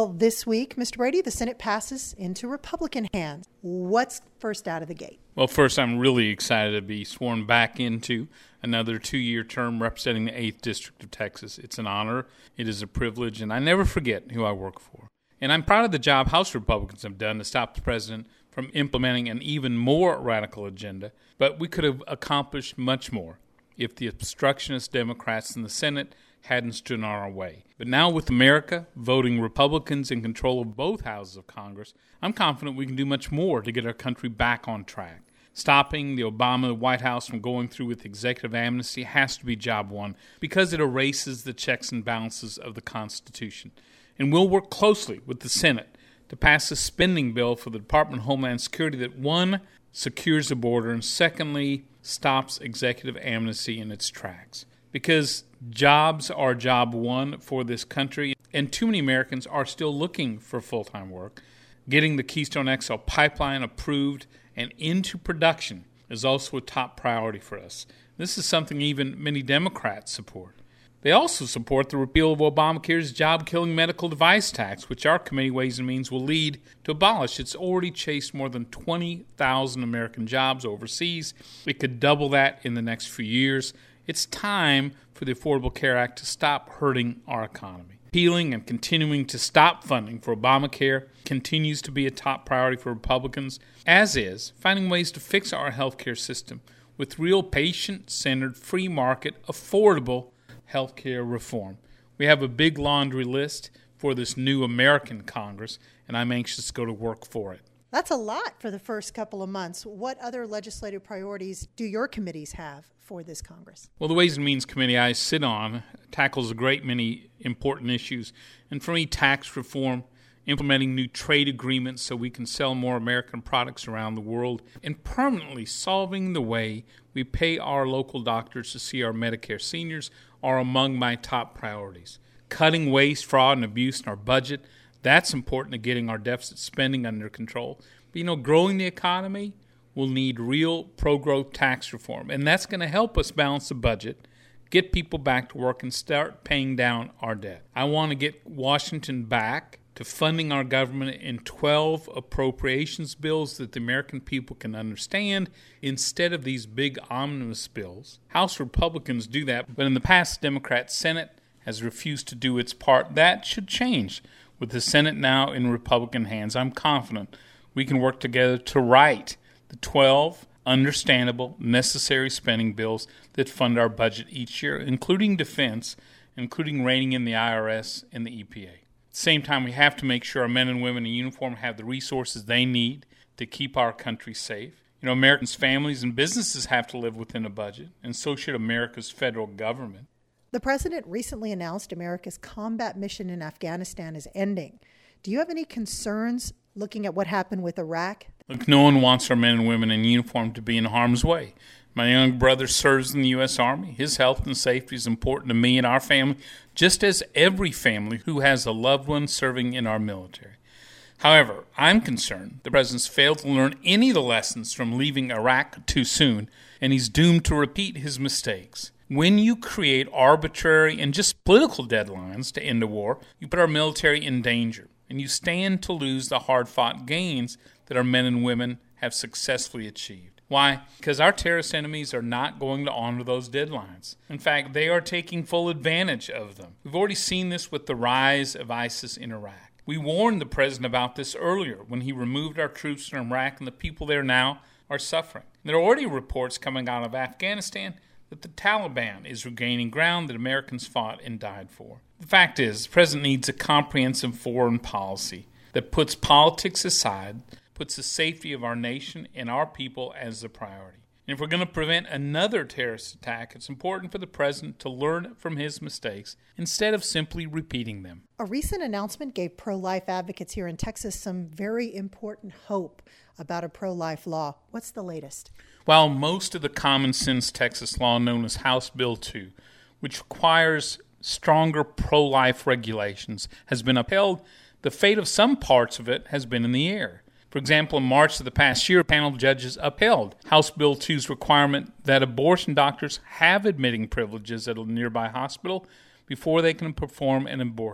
Well, this week, Mr. Brady, the Senate passes into Republican hands. What's first out of the gate? Well, first, I'm really excited to be sworn back into another 2-year term representing the 8th District of Texas. It's an honor, it is a privilege, and I never forget who I work for. And I'm proud of the job House Republicans have done to stop the president from implementing an even more radical agenda, but we could have accomplished much more if the obstructionist Democrats in the Senate hadn't stood in our way. But now with America voting Republicans in control of both houses of Congress, I'm confident we can do much more to get our country back on track. Stopping the Obama White House from going through with executive amnesty has to be job one because it erases the checks and balances of the Constitution. And we'll work closely with the Senate to pass a spending bill for the Department of Homeland Security that, one, secures the border, and secondly, stops executive amnesty in its tracks. Because jobs are job one for this country, and too many Americans are still looking for full-time work. Getting the Keystone XL pipeline approved and into production is also a top priority for us. This is something even many Democrats support. They also support the repeal of Obamacare's job-killing medical device tax, which our Committee Ways and Means will lead to abolish. It's already chased more than 20,000 American jobs overseas. It could double that in the next few years. It's time for the Affordable Care Act to stop hurting our economy. Repealing and continuing to stop funding for Obamacare continues to be a top priority for Republicans, as is finding ways to fix our health care system with real patient-centered, free market, affordable health care reform. We have a big laundry list for this new American Congress, and I'm anxious to go to work for it. That's a lot for the first couple of months. What other legislative priorities do your committees have for this Congress? Well, the Ways and Means Committee I sit on tackles a great many important issues. And for me, tax reform, implementing new trade agreements so we can sell more American products around the world, and permanently solving the way we pay our local doctors to see our Medicare seniors are among my top priorities. Cutting waste, fraud, and abuse in our budget, that's important to getting our deficit spending under control. But, growing the economy will need real pro-growth tax reform, and that's going to help us balance the budget, get people back to work, and start paying down our debt. I want to get Washington back to funding our government in 12 appropriations bills that the American people can understand instead of these big omnibus bills. House Republicans do that, but in the past, the Democrat Senate has refused to do its part. That should change. With the Senate now in Republican hands, I'm confident we can work together to write the 12 understandable, necessary spending bills that fund our budget each year, including defense, including reining in the IRS and the EPA. At the same time, we have to make sure our men and women in uniform have the resources they need to keep our country safe. Americans' families and businesses have to live within a budget, and so should America's federal government. The president recently announced America's combat mission in Afghanistan is ending. Do you have any concerns looking at what happened with Iraq? Look, no one wants our men and women in uniform to be in harm's way. My young brother serves in the U.S. Army. His health and safety is important to me and our family, just as every family who has a loved one serving in our military. However, I'm concerned the president's failed to learn any of the lessons from leaving Iraq too soon, and he's doomed to repeat his mistakes. When you create arbitrary and just political deadlines to end a war, you put our military in danger, and you stand to lose the hard-fought gains that our men and women have successfully achieved. Why? Because our terrorist enemies are not going to honor those deadlines. In fact, they are taking full advantage of them. We've already seen this with the rise of ISIS in Iraq. We warned the president about this earlier when he removed our troops from Iraq, and the people there now are suffering. There are already reports coming out of Afghanistan that the Taliban is regaining ground that Americans fought and died for. The fact is, the president needs a comprehensive foreign policy that puts politics aside, puts the safety of our nation and our people as the priority. And if we're going to prevent another terrorist attack, it's important for the president to learn from his mistakes instead of simply repeating them. A recent announcement gave pro-life advocates here in Texas some very important hope about a pro-life law. What's the latest? While most of the common sense Texas law known as House Bill 2, which requires stronger pro-life regulations, has been upheld, the fate of some parts of it has been in the air. For example, in March of the past year, a panel of judges upheld House Bill 2's requirement that abortion doctors have admitting privileges at a nearby hospital before they can perform an abortion.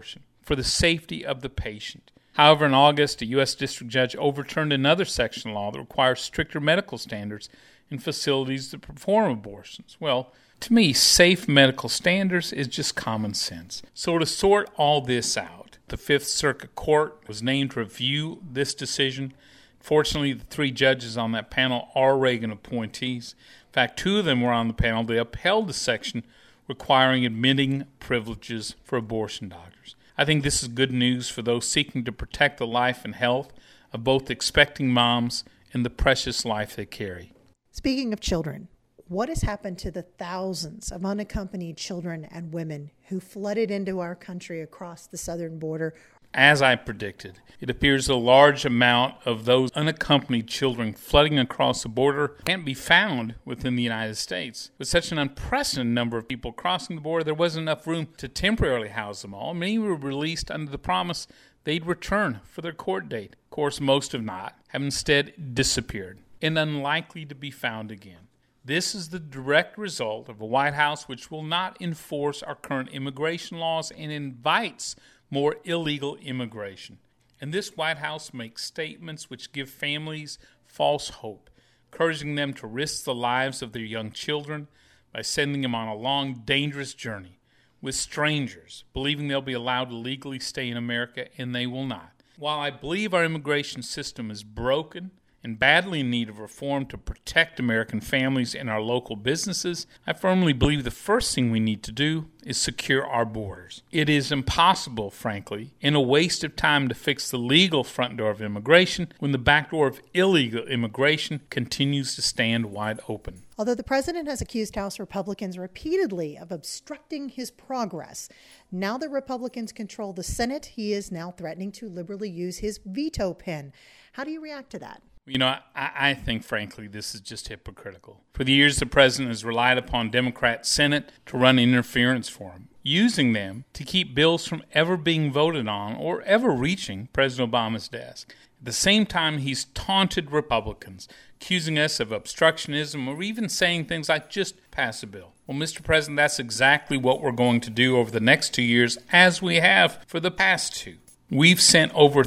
for the safety of the patient. However, in August, a U.S. district judge overturned another section of law that requires stricter medical standards in facilities that perform abortions. Well, to me, safe medical standards is just common sense. So to sort all this out, the Fifth Circuit Court was named to review this decision. Fortunately, the 3 judges on that panel are Reagan appointees. In fact, 2 of them were on the panel. They upheld the section requiring admitting privileges for abortion doctors. I think this is good news for those seeking to protect the life and health of both expecting moms and the precious life they carry. Speaking of children, what has happened to the thousands of unaccompanied children and women who flooded into our country across the southern border? As I predicted, it appears a large amount of those unaccompanied children flooding across the border can't be found within the United States. With such an unprecedented number of people crossing the border, there wasn't enough room to temporarily house them all. Many were released under the promise they'd return for their court date. Of course, most have not, have instead disappeared and unlikely to be found again. This is the direct result of a White House which will not enforce our current immigration laws and invites more illegal immigration. And this White House makes statements which give families false hope, encouraging them to risk the lives of their young children by sending them on a long, dangerous journey with strangers, believing they'll be allowed to legally stay in America, and they will not. While I believe our immigration system is broken and badly in need of reform to protect American families and our local businesses, I firmly believe the first thing we need to do is secure our borders. It is impossible, frankly, and a waste of time to fix the legal front door of immigration when the back door of illegal immigration continues to stand wide open. Although the president has accused House Republicans repeatedly of obstructing his progress, now that Republicans control the Senate, he is now threatening to liberally use his veto pen. How do you react to that? You know, I think, frankly, this is just hypocritical. For the years, the president has relied upon Democrat Senate to run interference for him, using them to keep bills from ever being voted on or ever reaching President Obama's desk. At the same time, he's taunted Republicans, accusing us of obstructionism or even saying things like, just pass a bill. Well, Mr. President, that's exactly what we're going to do over the next 2 years, as we have for the past 2. We've sent over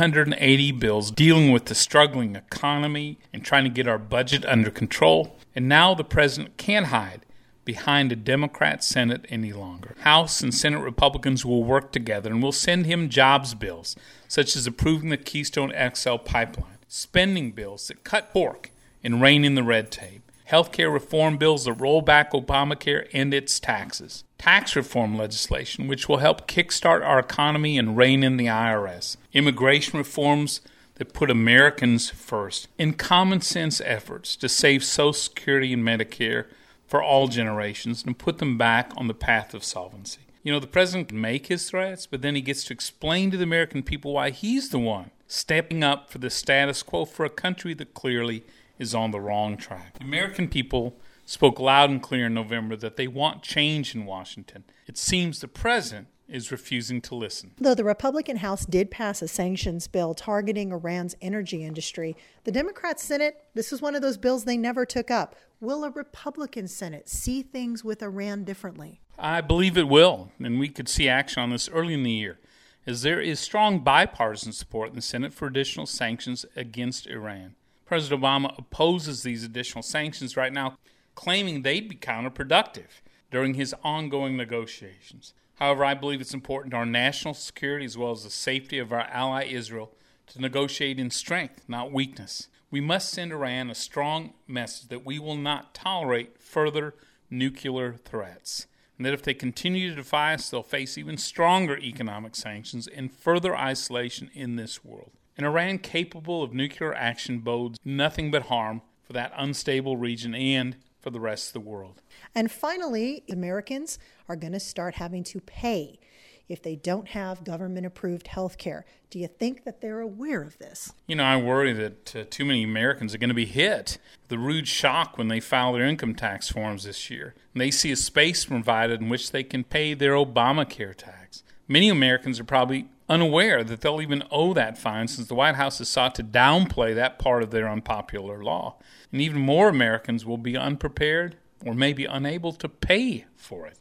380 bills dealing with the struggling economy and trying to get our budget under control. And now the president can't hide behind a Democrat Senate any longer. House and Senate Republicans will work together and will send him jobs bills, such as approving the Keystone XL pipeline, spending bills that cut pork and rein in the red tape, healthcare reform bills that roll back Obamacare and its taxes, tax reform legislation which will help kickstart our economy and rein in the IRS, immigration reforms that put Americans first, and common sense efforts to save Social Security and Medicare for all generations and put them back on the path of solvency. You know, the president can make his threats, but then he gets to explain to the American people why he's the one stepping up for the status quo for a country that clearly is on the wrong track. The American people spoke loud and clear in November that they want change in Washington. It seems the president is refusing to listen. Though the Republican House did pass a sanctions bill targeting Iran's energy industry, the Democrat Senate, this is one of those bills they never took up. Will a Republican Senate see things with Iran differently? I believe it will, and we could see action on this early in the year, as there is strong bipartisan support in the Senate for additional sanctions against Iran. President Obama opposes these additional sanctions right now, claiming they'd be counterproductive during his ongoing negotiations. However, I believe it's important to our national security as well as the safety of our ally Israel to negotiate in strength, not weakness. We must send Iran a strong message that we will not tolerate further nuclear threats, and that if they continue to defy us, they'll face even stronger economic sanctions and further isolation in this world. An Iran capable of nuclear action bodes nothing but harm for that unstable region and for the rest of the world. And finally, Americans are going to start having to pay if they don't have government-approved health care. Do you think that they're aware of this? You know, I worry that too many Americans are going to be hit with the rude shock when they file their income tax forms this year, and they see a space provided in which they can pay their Obamacare tax. Many Americans are probably unaware that they'll even owe that fine, since the White House has sought to downplay that part of their unpopular law. And even more Americans will be unprepared or maybe unable to pay for it.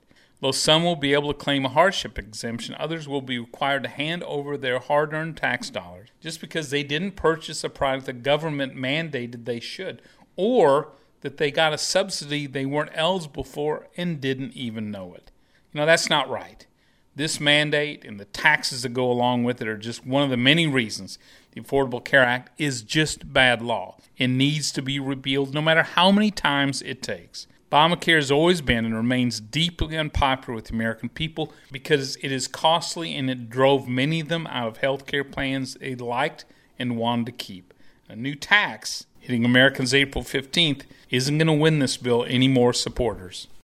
Though some will be able to claim a hardship exemption, others will be required to hand over their hard-earned tax dollars just because they didn't purchase a product the government mandated they should, or that they got a subsidy they weren't eligible for and didn't even know it. That's not right. This mandate and the taxes that go along with it are just one of the many reasons the Affordable Care Act is just bad law and needs to be repealed no matter how many times it takes. Obamacare has always been and remains deeply unpopular with the American people because it is costly and it drove many of them out of health care plans they liked and wanted to keep. A new tax hitting Americans April 15th isn't going to win this bill any more supporters.